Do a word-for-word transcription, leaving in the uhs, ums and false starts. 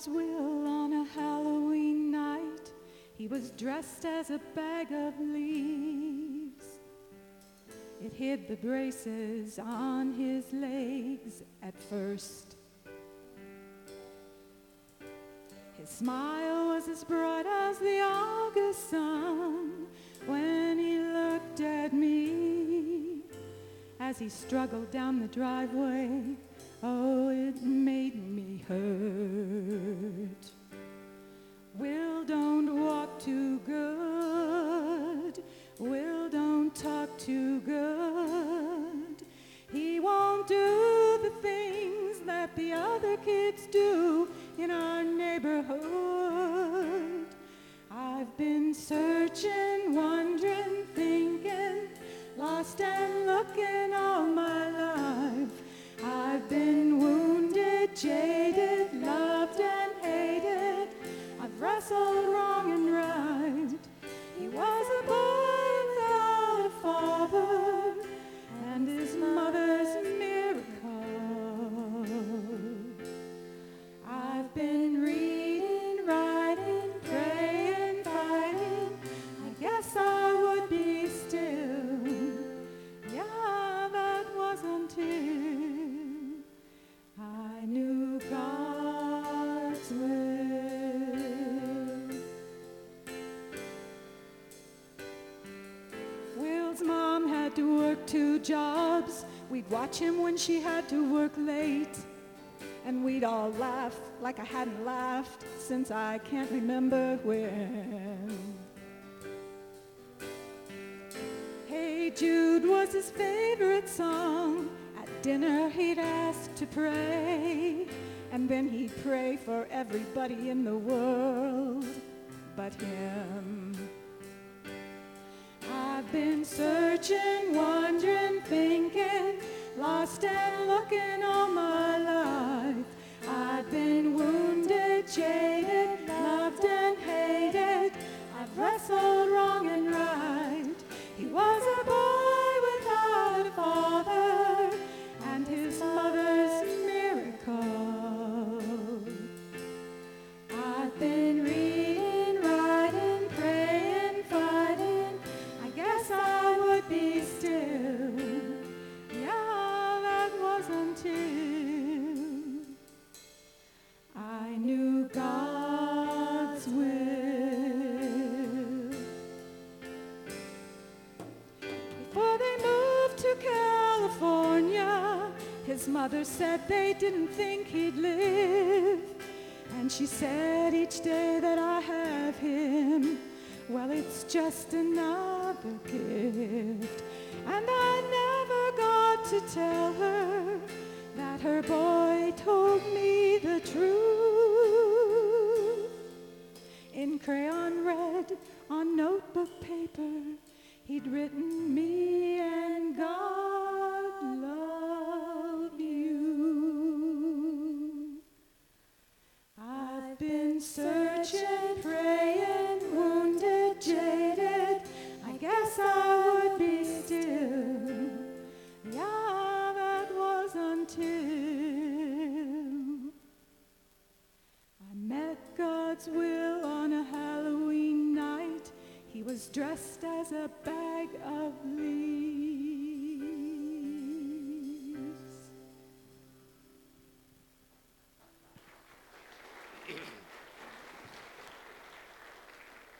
God's will on a Halloween night. He was dressed as a bag of leaves. It hid the braces on his legs at first. His smile was as bright as the August sun when he looked at me as he struggled down the driveway. Oh, it made me hurt. Will, don't walk too good. Will, don't talk too good. He won't do the things that the other kids do in our neighborhood. I've been searching, wondering, thinking, lost and looking all my life. I've been wounded, jaded, loved and hated. I've wrestled wrong and right. He was a boy without a father, and his mother's miracle. I've been reading, writing, praying, fighting. I guess I would be still. Yeah, that was until I knew God's will. Will's mom had to work two jobs. We'd watch him when she had to work late. And we'd all laugh like I hadn't laughed since I can't remember when. Hey Jude was his favorite song. At dinner he'd ask to pray, and then he'd pray for everybody in the world but him. I've been searching, wondering, thinking, lost and looking all my life. I've been wounded, jaded, loved and hated. I've wrestled wrong and right. He was a boy without a father, and his mother's miracle. I've been reading, writing, praying, fighting. I guess I would be still. Yeah, that was until I knew God's will. Before they moved to California, his mother said they didn't think he'd live. And she said each day that I have him, well, it's just another gift. And I never got to tell her that her boy told me the truth. In crayon red on notebook paper, he'd written me and God love you. I've been searching, praying, wounded, jaded. I guess I would be still. Yeah, that was until I met God's will on a Halloween night. He was dressed as a bag of leaves.